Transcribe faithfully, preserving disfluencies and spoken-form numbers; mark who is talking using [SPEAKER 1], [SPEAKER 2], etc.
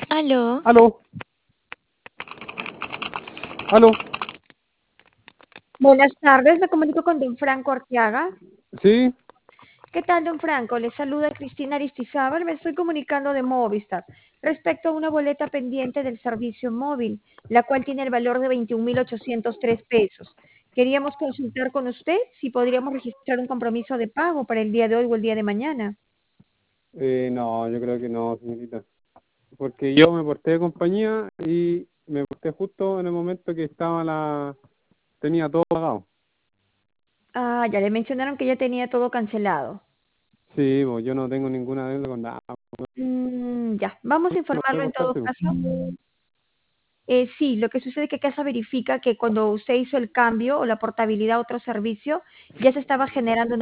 [SPEAKER 1] Aló.
[SPEAKER 2] Aló, aló,
[SPEAKER 3] Buenas tardes, me comunico con don Franco Arteaga.
[SPEAKER 2] sí,
[SPEAKER 3] ¿Qué tal, don Franco? Le saluda Cristina Aristizábal, me estoy comunicando de Movistar respecto a una boleta pendiente del servicio móvil, la cual tiene el valor de veintiún mil ochocientos tres pesos. Queríamos consultar con usted si podríamos registrar un compromiso de pago para el día de hoy o el día de mañana.
[SPEAKER 2] eh, no, yo creo que no, señorita, porque yo me porté de compañía y me porté justo en el momento que estaba la, tenía todo pagado.
[SPEAKER 3] Ah, ya le mencionaron que ya tenía todo cancelado.
[SPEAKER 2] Sí, pues yo no tengo ninguna deuda con nada,
[SPEAKER 3] Mm, ya, vamos a
[SPEAKER 2] no sé
[SPEAKER 3] informarlo en
[SPEAKER 2] por
[SPEAKER 3] todo
[SPEAKER 2] suerte, pues.
[SPEAKER 3] caso. Eh, sí, lo que sucede es que Casa verifica que cuando usted hizo el cambio o la portabilidad a otro servicio, ya se estaba generando una